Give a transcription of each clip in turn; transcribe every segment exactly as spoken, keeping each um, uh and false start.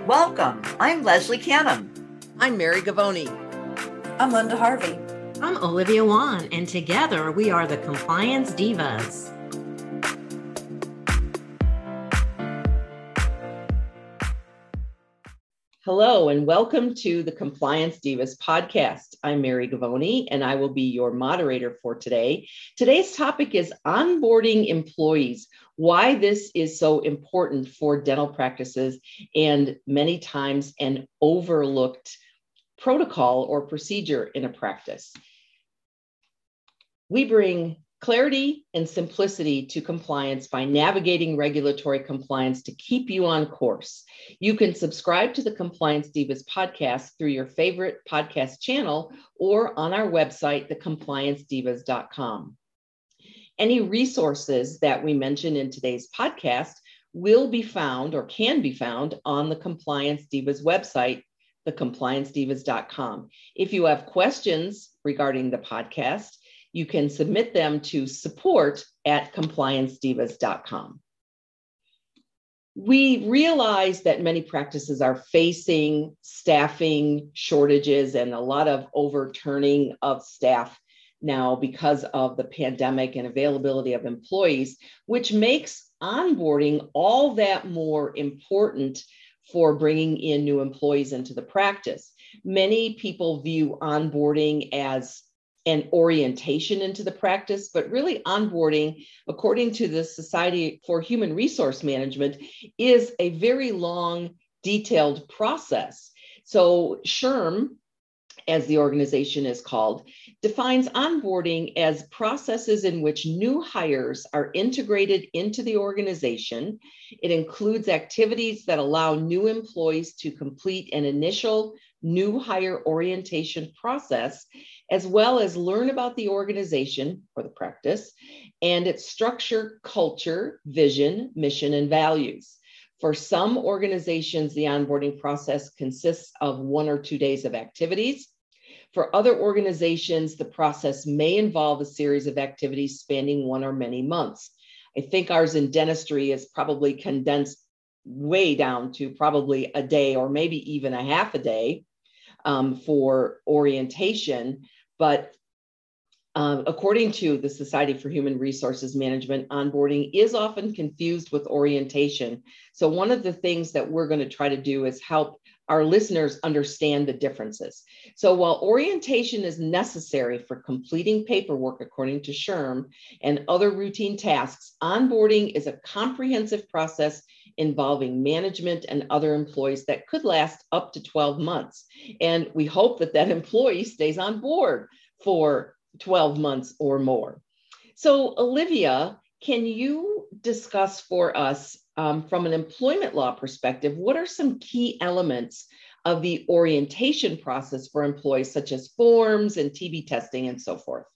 Welcome. I'm Leslie Canham. I'm Mary Gavoni. I'm Linda Harvey. I'm Olivia Wan, and together we are the Compliance Divas. Hello, and welcome to the Compliance Divas podcast. I'm Mary Gavoni, and I will be your moderator for today. Today's topic is onboarding employees, why this is so important for dental practices, and many times an overlooked protocol or procedure in a practice. We bring clarity and simplicity to compliance by navigating regulatory compliance to keep you on course. You can subscribe to the Compliance Divas podcast through your favorite podcast channel or on our website, the compliance divas dot com. Any resources that we mention in today's podcast will be found or can be found on the Compliance Divas website, the compliance divas dot com. If you have questions regarding the podcast, you can submit them to support at compliance divas dot com. We realize that many practices are facing staffing shortages and a lot of overturning of staff now because of the pandemic and availability of employees, which makes onboarding all that more important for bringing in new employees into the practice. Many people view onboarding as an orientation into the practice, but really onboarding, according to the Society for Human Resource Management, is a very long, detailed process. So S H R M, as the organization is called, defines onboarding as processes in which new hires are integrated into the organization. It includes activities that allow new employees to complete an initial new hire orientation process, as well as learn about the organization or the practice and its structure, culture, vision, mission, and values. For some organizations, the onboarding process consists of one or two days of activities. For other organizations, the process may involve a series of activities spanning one or many months. I think ours in dentistry is probably condensed way down to probably a day or maybe even a half a day um, for orientation. But um, according to the Society for Human Resources Management, onboarding is often confused with orientation. So one of the things that we're going to try to do is help our listeners understand the differences. So while orientation is necessary for completing paperwork according to S H R M and other routine tasks, onboarding is a comprehensive process involving management and other employees that could last up to twelve months. And we hope that that employee stays on board for twelve months or more. So Olivia, can you discuss for us um, from an employment law perspective, what are some key elements of the orientation process for employees, such as forms and T B testing and so forth?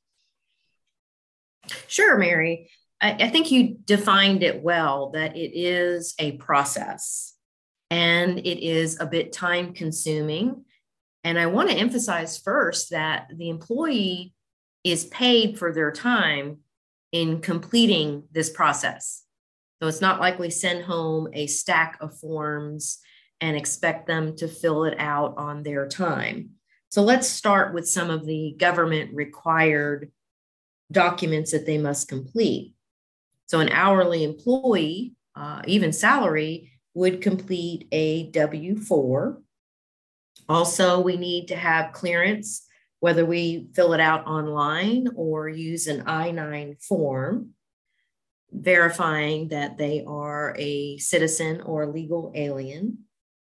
Sure, Mary. I, I think you defined it well, that it is a process and it is a bit time consuming. And I want to emphasize first that the employee is paid for their time in completing this process. So it's not like we send home a stack of forms and expect them to fill it out on their time. So let's start with some of the government required documents that they must complete. So an hourly employee, uh, even salary, would complete a W four. Also, we need to have clearance, whether we fill it out online or use an I nine form, verifying that they are a citizen or legal alien.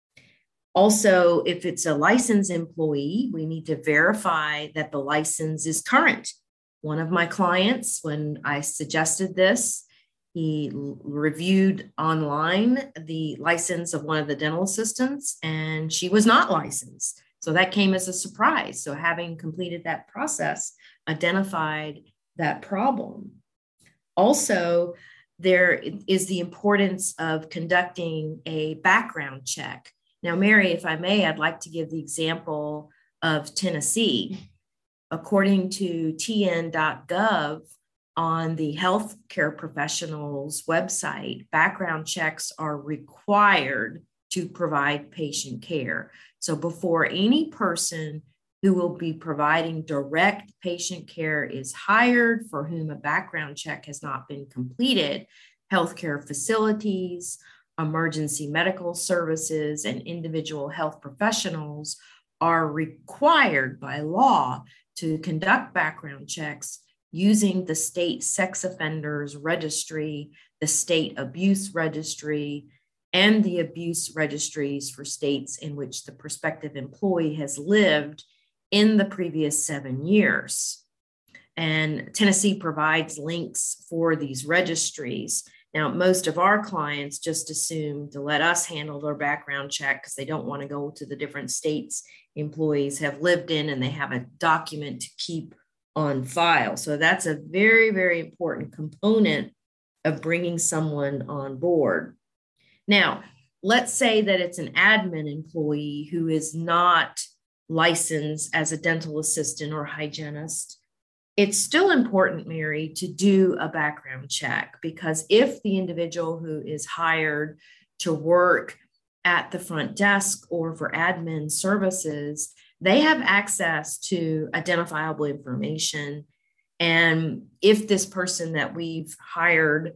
Also, if it's a licensed employee, we need to verify that the license is current. One of my clients, when I suggested this, he reviewed online the license of one of the dental assistants, and she was not licensed. So that came as a surprise. So having completed that process, identified that problem. Also, there is the importance of conducting a background check. Now, Mary, if I may, I'd like to give the example of Tennessee. According to T N dot gov, on the healthcare professionals website, background checks are required to provide patient care. So before any person who will be providing direct patient care is hired, for whom a background check has not been completed, healthcare facilities, emergency medical services, and individual health professionals are required by law to conduct background checks using the state sex offenders registry, the state abuse registry, and the abuse registries for states in which the prospective employee has lived in the previous seven years. And Tennessee provides links for these registries. Now, most of our clients just assume to let us handle their background check because they don't want to go to the different states employees have lived in, and they have a document to keep on file. So that's a very, very important component of bringing someone on board. Now, let's say that it's an admin employee who is not licensed as a dental assistant or hygienist. It's still important, Mary, to do a background check, because if the individual who is hired to work at the front desk or for admin services, they have access to identifiable information. And if this person that we've hired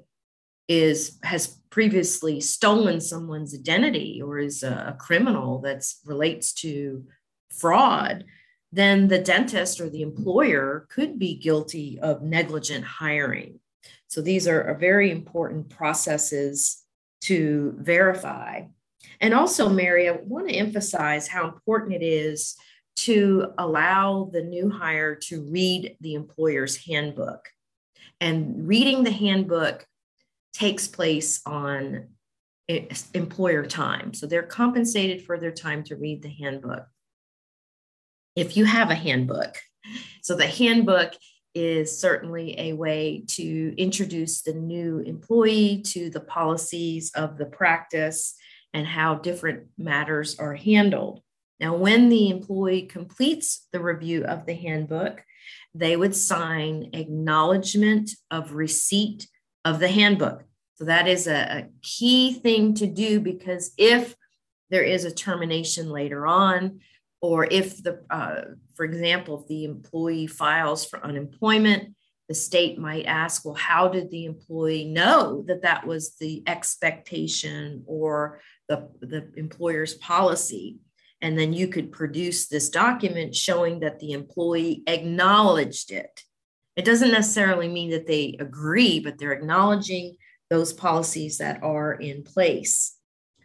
is has previously stolen someone's identity or is a, a criminal that relates to fraud, then the dentist or the employer could be guilty of negligent hiring. So these are, are very important processes to verify. And also, Mary, I want to emphasize how important it is to allow the new hire to read the employer's handbook. And reading the handbook takes place on employer time. So they're compensated for their time to read the handbook. If you have a handbook. So the handbook is certainly a way to introduce the new employee to the policies of the practice and how different matters are handled. Now, when the employee completes the review of the handbook, they would sign acknowledgement of receipt of the handbook. So that is a, a key thing to do, because if there is a termination later on, or if the, uh, for example, if the employee files for unemployment, the state might ask, well, how did the employee know that that was the expectation or the, the employer's policy? And then you could produce this document showing that the employee acknowledged it. It doesn't necessarily mean that they agree, but they're acknowledging those policies that are in place.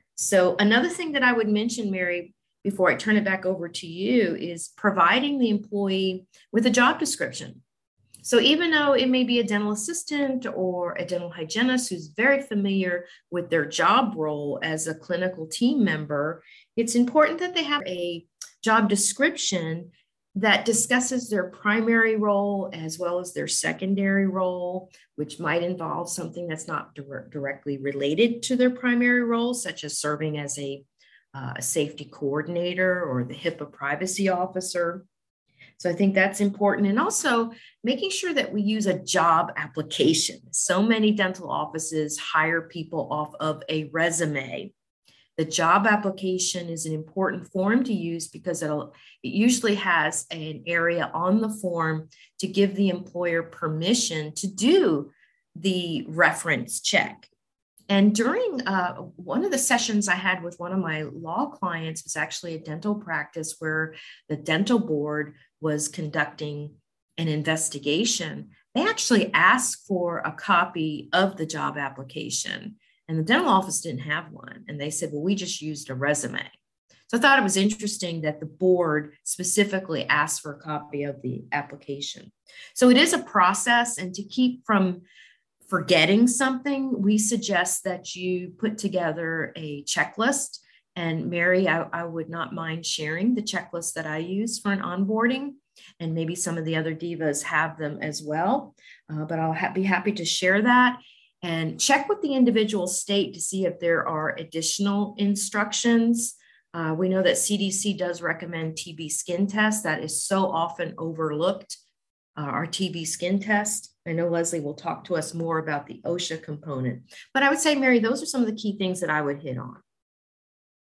So another thing that I would mention, Mary, before I turn it back over to you, is providing the employee with a job description. So even though it may be a dental assistant or a dental hygienist who's very familiar with their job role as a clinical team member, it's important that they have a job description that discusses their primary role as well as their secondary role, which might involve something that's not dir- directly related to their primary role, such as serving as a, uh, a safety coordinator or the HIPAA privacy officer. So I think that's important. And also making sure that we use a job application. So many dental offices hire people off of a resume. The job application is an important form to use because it'll, it usually has an area on the form to give the employer permission to do the reference check. And during uh, one of the sessions I had with one of my law clients was actually a dental practice where the dental board was conducting an investigation. They actually asked for a copy of the job application, and the dental office didn't have one. And they said, well, we just used a resume. So I thought it was interesting that the board specifically asked for a copy of the application. So it is a process, and to keep from forgetting something, we suggest that you put together a checklist. And Mary, I, I would not mind sharing the checklist that I use for an onboarding, and maybe some of the other divas have them as well, uh, but I'll ha- be happy to share that. And check with the individual state to see if there are additional instructions. Uh, we know that C D C does recommend T B skin test. That is so often overlooked, uh, our T B skin test. I know Leslie will talk to us more about the OSHA component, but I would say, Mary, those are some of the key things that I would hit on.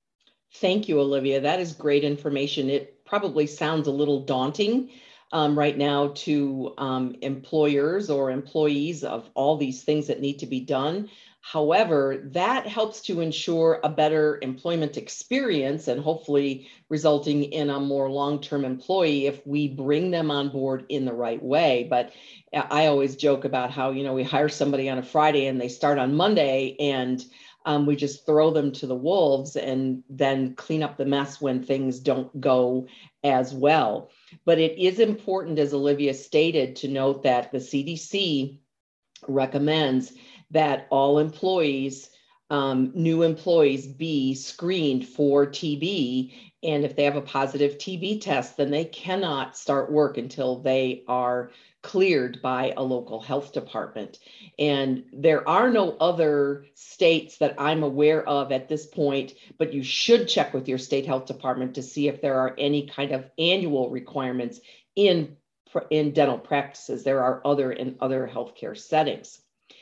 Thank you, Olivia. That is great information. It probably sounds a little daunting um, right now to um, employers or employees of all these things that need to be done. However, that helps to ensure a better employment experience and hopefully resulting in a more long-term employee if we bring them on board in the right way. But I always joke about how, you know, we hire somebody on a Friday and they start on Monday, and Um, we just throw them to the wolves and then clean up the mess when things don't go as well. But it is important, as Olivia stated, to note that the C D C recommends that all employees, um, new employees, be screened for T B. And if they have a positive T B test, then they cannot start work until they are cleared by a local health department. And there are no other states that I'm aware of at this point, but you should check with your state health department to see if there are any kind of annual requirements in, in dental practices. There are other in other healthcare settings.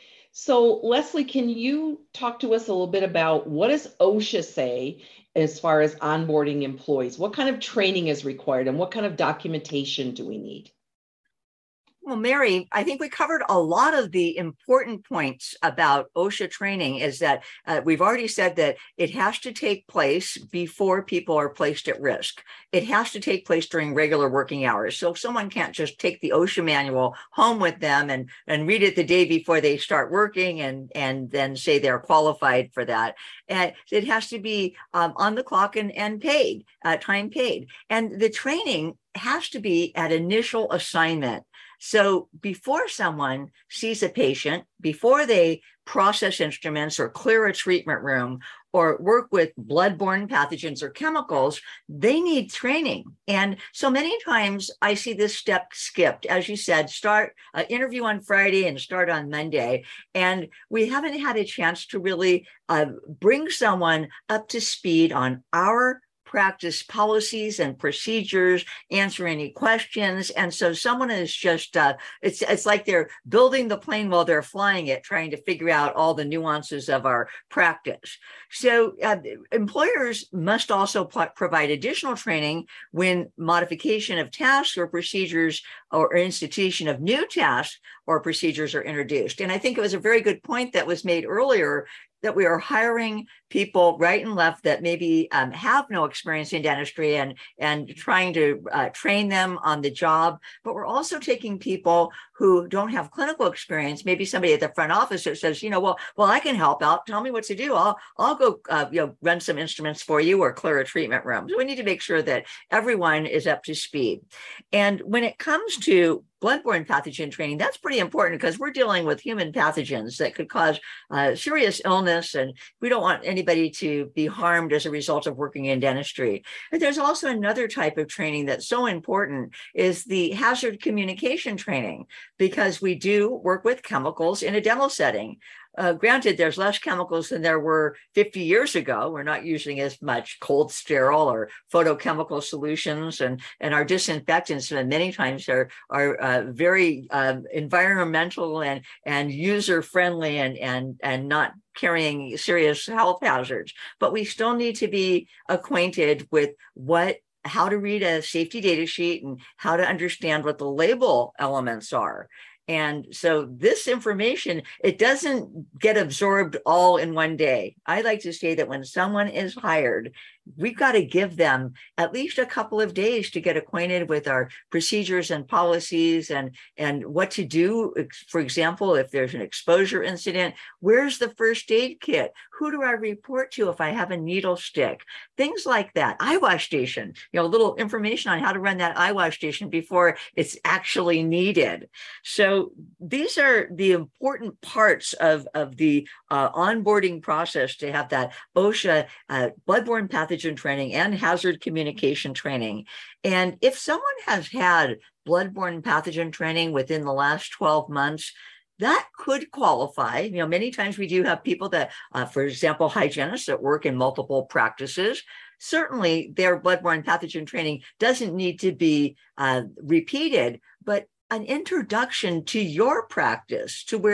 So Leslie, can you talk to us a little bit about what does OSHA say as far as onboarding employees? What kind of training is required and what kind of documentation do we need? Well, Mary, I think we covered a lot of the important points about OSHA training. Is that uh, we've already said that it has to take place before people are placed at risk. It has to take place during regular working hours. So someone can't just take the OSHA manual home with them and, and read it the day before they start working and, and then say they're qualified for that. And it has to be um, on the clock and, and paid, uh, time paid. And the training has to be at initial assignment. So before someone sees a patient, before they process instruments or clear a treatment room or work with bloodborne pathogens or chemicals, they need training. And so many times I see this step skipped. As you said, start uh, interview on Friday and start on Monday. And we haven't had a chance to really uh, bring someone up to speed on our practice policies and procedures, answer any questions. And so someone is just, uh, it's, it's like they're building the plane while they're flying it, trying to figure out all the nuances of our practice. So uh, employers must also p- provide additional training when modification of tasks or procedures or institution of new tasks or procedures are introduced. And I think it was a very good point that was made earlier that we are hiring people right and left that maybe um, have no experience in dentistry and, and trying to uh, train them on the job. But we're also taking people who don't have clinical experience, maybe somebody at the front office that says, you know, well, well, I can help out. Tell me what to do. I'll, I'll go, uh, you know, run some instruments for you or clear a treatment room. So we need to make sure that everyone is up to speed. And when it comes to bloodborne pathogen training, that's pretty important because we're dealing with human pathogens that could cause uh, serious illness, and we don't want anybody to be harmed as a result of working in dentistry. But there's also another type of training that's so important is the hazard communication training, because we do work with chemicals in a dental setting. Uh, granted, there's less chemicals than there were fifty years ago. We're not using as much cold sterile or photochemical solutions, and, and our disinfectants many times are, are uh, very uh, environmental and, and user-friendly and, and, and not carrying serious health hazards. But we still need to be acquainted with what how to read a safety data sheet and how to understand what the label elements are. And so this information, it doesn't get absorbed all in one day. I like to say that when someone is hired, we've got to give them at least a couple of days to get acquainted with our procedures and policies and, and what to do. For example, if there's an exposure incident, where's the first aid kit? Who do I report to if I have a needle stick? Things like that. Eye wash station, you know, a little information on how to run that eye wash station before it's actually needed. So these are the important parts of, of the uh, onboarding process to have that OSHA uh, bloodborne pathogen training and hazard communication training. And if someone has had bloodborne pathogen training within the last twelve months, that could qualify. You know, many times we do have people that, uh, for example, hygienists that work in multiple practices. Certainly their bloodborne pathogen training doesn't need to be uh, repeated, but an introduction to your practice, to where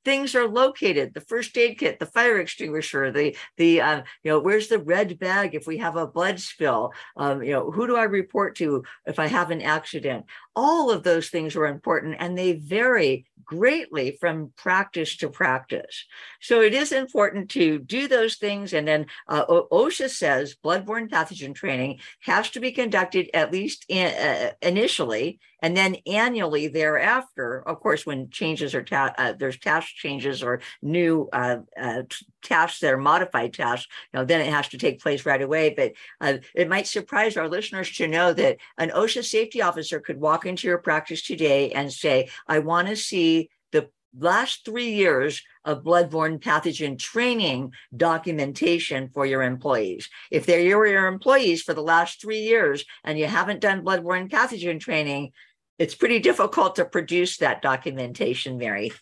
things are located, the first aid kit, the fire extinguisher, the, the uh, you know, where's the red bag if we have a blood spill? Um, you know, who do I report to if I have an accident? All of those things are important, and they vary greatly from practice to practice. So it is important to do those things. And then uh, OSHA says bloodborne pathogen training has to be conducted at least in, uh, initially, and then annually thereafter. Of course, when changes are ta- uh, there's task changes or new uh, uh, tasks that are modified tasks, you know, then it has to take place right away. But uh, it might surprise our listeners to know that an OSHA safety officer could walk into your practice today and say, I want to see the last three years of bloodborne pathogen training documentation for your employees. If they're your, your employees for the last three years and you haven't done bloodborne pathogen training, it's pretty difficult to produce that documentation, Mary.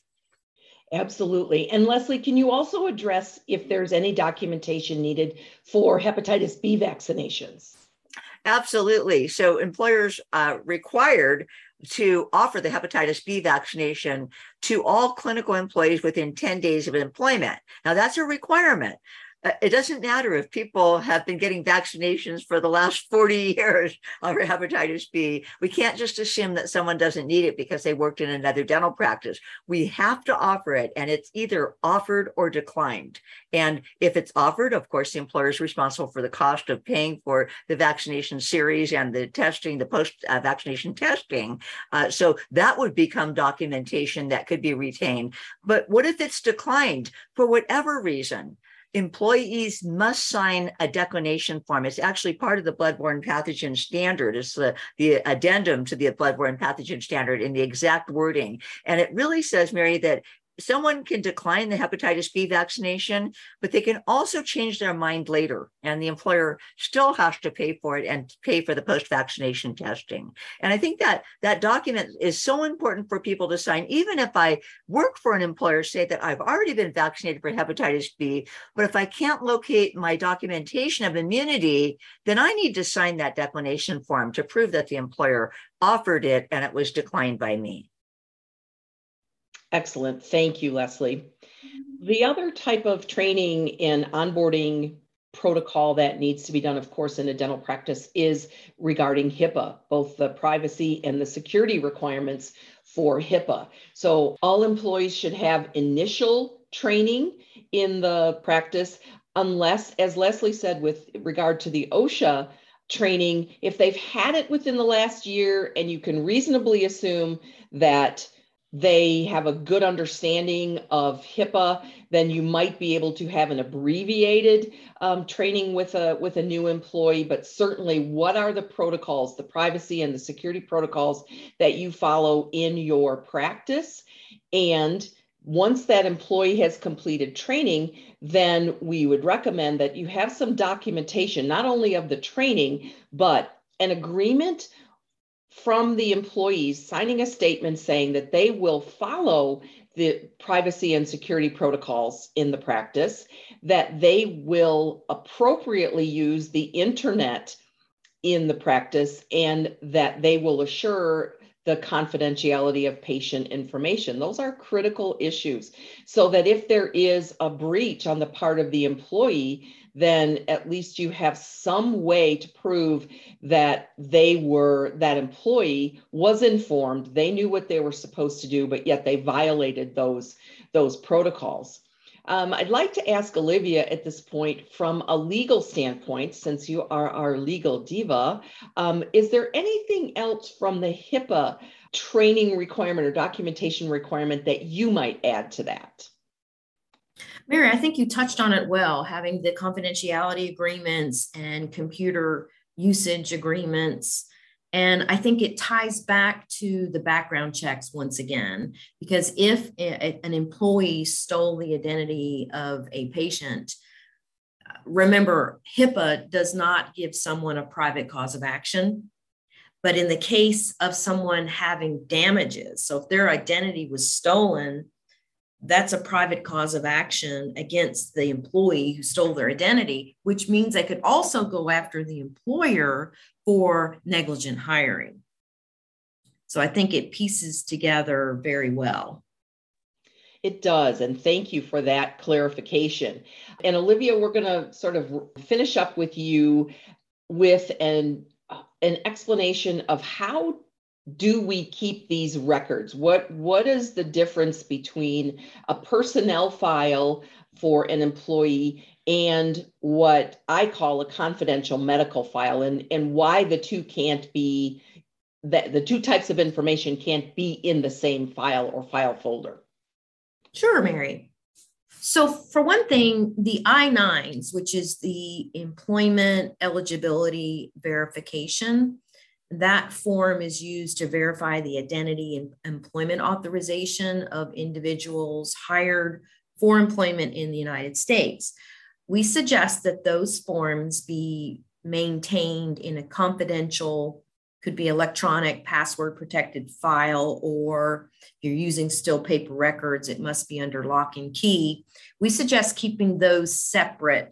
Absolutely. And Leslie, can you also address if there's any documentation needed for hepatitis B vaccinations? Absolutely. So employers are required to offer the hepatitis B vaccination to all clinical employees within ten days of employment. Now, that's a requirement. It doesn't matter if people have been getting vaccinations for the last forty years of hepatitis B. We can't just assume that someone doesn't need it because they worked in another dental practice. We have to offer it, and it's either offered or declined. And if it's offered, of course, the employer is responsible for the cost of paying for the vaccination series and the testing, the post-vaccination testing. Uh, so that would become documentation that could be retained. But what if it's declined for whatever reason? Employees must sign a declination form. It's actually part of the bloodborne pathogen standard. It's the, the addendum to the bloodborne pathogen standard in the exact wording. And it really says, Mary, that someone can decline the hepatitis B vaccination, but they can also change their mind later, and the employer still has to pay for it and pay for the post-vaccination testing. And I think that that document is so important for people to sign. Even if I work for an employer, say that I've already been vaccinated for hepatitis B, but if I can't locate my documentation of immunity, then I need to sign that declination form to prove that the employer offered it and it was declined by me. Excellent. Thank you, Leslie. The other type of training and onboarding protocol that needs to be done, of course, in a dental practice is regarding HIPAA, both the privacy and the security requirements for HIPAA. So all employees should have initial training in the practice, unless, as Leslie said, with regard to the OSHA training, if they've had it within the last year and you can reasonably assume that they have a good understanding of HIPAA, then you might be able to have an abbreviated um, training with a with a new employee. But certainly, what are the protocols, the privacy and the security protocols that you follow in your practice? And once that employee has completed training, then we would recommend that you have some documentation, not only of the training, but an agreement from the employees signing a statement saying that they will follow the privacy and security protocols in the practice, that they will appropriately use the internet in the practice, and that they will assure the confidentiality of patient information. Those are critical issues, so that if there is a breach on the part of the employee, then at least you have some way to prove that they were, that employee was informed, they knew what they were supposed to do, but yet they violated those, those protocols. Um, I'd like to ask Olivia at this point, from a legal standpoint, since you are our legal diva, um, is there anything else from the HIPAA training requirement or documentation requirement that you might add to that? Mary, I think you touched on it well, having the confidentiality agreements and computer usage agreements. And I think it ties back to the background checks once again, because if a, an employee stole the identity of a patient, remember, HIPAA does not give someone a private cause of action. But in the case of someone having damages, so if their identity was stolen, that's a private cause of action against the employee who stole their identity, which means they could also go after the employer for negligent hiring. So I think it pieces together very well. It does. And thank you for that clarification. And Olivia, we're going to sort of finish up with you with an, an explanation of how do we keep these records? What, what is the difference between a personnel file for an employee and what I call a confidential medical file, and, and why the two can't be, that the two types of information can't be in the same file or file folder? Sure, Mary. So for one thing, the I nines, which is the employment eligibility verification, that form is used to verify the identity and employment authorization of individuals hired for employment in the United States. We suggest that those forms be maintained in a confidential, could be electronic, password protected file, or if you're using still paper records, it must be under lock and key. We suggest keeping those separate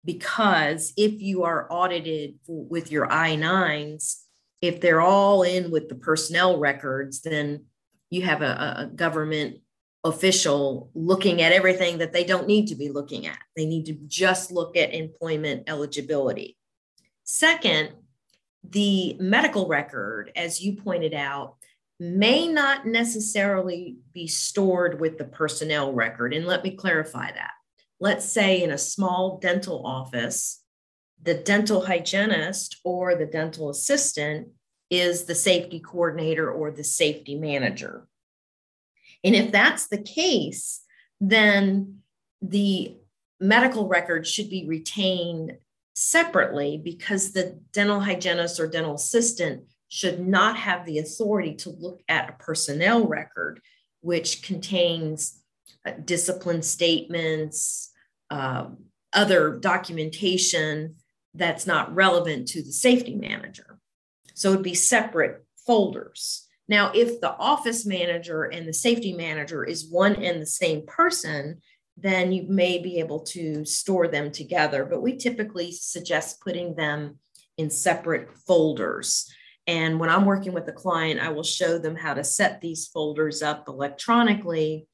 because if you are audited with your I nines, if they're all in with the personnel records, then you have a, a government official looking at everything that they don't need to be looking at. They need to just look at employment eligibility. Second, the medical record, as you pointed out, may not necessarily be stored with the personnel record. And let me clarify that. Let's say in a small dental office, the dental hygienist or the dental assistant is the safety coordinator or the safety manager. And if that's the case, then the medical record should be retained separately because the dental hygienist or dental assistant should not have the authority to look at a personnel record, which contains uh, discipline statements, uh, other documentation that's not relevant to the safety manager. So it'd be separate folders. Now, if the office manager and the safety manager is one and the same person, then you may be able to store them together. But we typically suggest putting them in separate folders. And when I'm working with a client, I will show them how to set these folders up electronically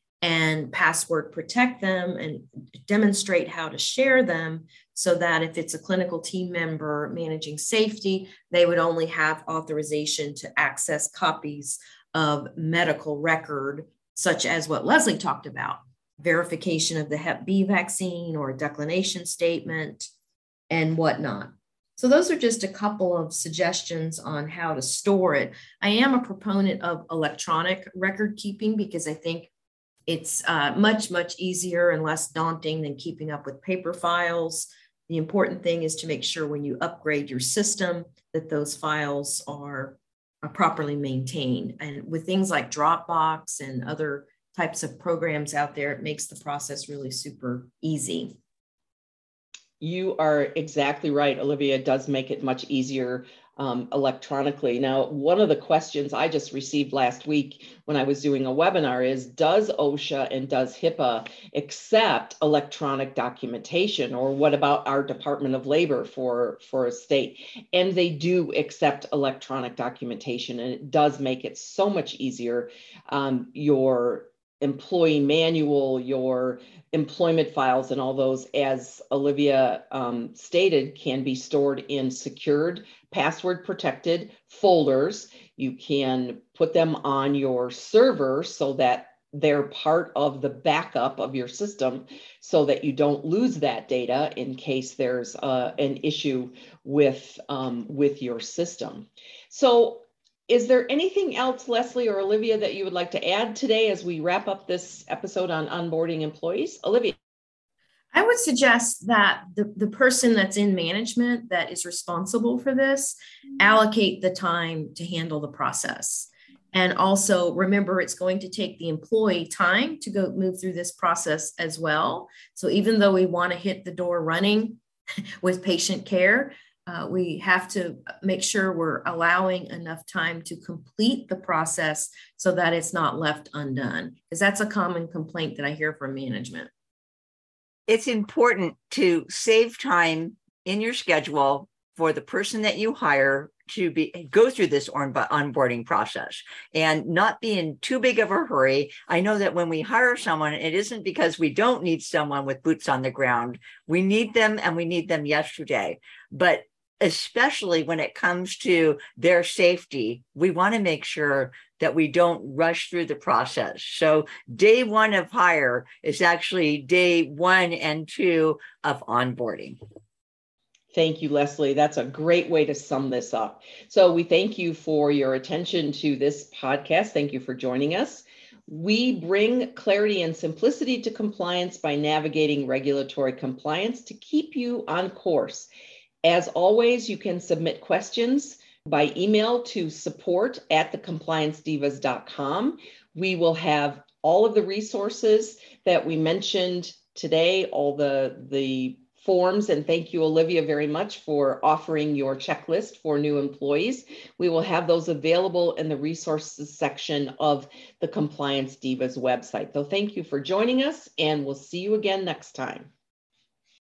and password protect them and demonstrate how to share them so that if it's a clinical team member managing safety, they would only have authorization to access copies of medical record, such as what Leslie talked about, verification of the Hep B vaccine or a declination statement and whatnot. So those are just a couple of suggestions on how to store it. I am a proponent of electronic record keeping because I think it's uh, much, much easier and less daunting than keeping up with paper files. The important thing is to make sure when you upgrade your system that those files are, are properly maintained. And with things like Dropbox and other types of programs out there, it makes the process really super easy. You are exactly right, Olivia. It does make it much easier um, electronically. Now, one of the questions I just received last week when I was doing a webinar is, does OSHA and does HIPAA accept electronic documentation, or what about our Department of Labor for, for a state? And they do accept electronic documentation, and it does make it so much easier. Um, your employee manual, your employment files, and all those, as Olivia um, stated, can be stored in secured, password protected folders. You can put them on your server so that they're part of the backup of your system so that you don't lose that data in case there's uh, an issue with, um, with your system. So is there anything else, Leslie or Olivia, that you would like to add today as we wrap up this episode on onboarding employees? Olivia. I would suggest that the, the person that's in management that is responsible for this allocate the time to handle the process. And also remember, it's going to take the employee time to go move through this process as well. So even though we want to hit the door running with patient care, Uh, we have to make sure we're allowing enough time to complete the process so that it's not left undone, because that's a common complaint that I hear from management. It's important to save time in your schedule for the person that you hire to be go through this on, onboarding process and not be in too big of a hurry. I know that when we hire someone, it isn't because we don't need someone with boots on the ground. We need them, and we need them yesterday. But especially when it comes to their safety, we want to make sure that we don't rush through the process. So day one of hire is actually day one and two of onboarding. Thank you, Leslie. That's a great way to sum this up. So we thank you for your attention to this podcast. Thank you for joining us. We bring clarity and simplicity to compliance by navigating regulatory compliance to keep you on course. As always, you can submit questions by email to support at the compliance divas dot com. We will have all of the resources that we mentioned today, all the, the forms, and thank you, Olivia, very much for offering your checklist for new employees. We will have those available in the resources section of the Compliance Divas website. So thank you for joining us, and we'll see you again next time.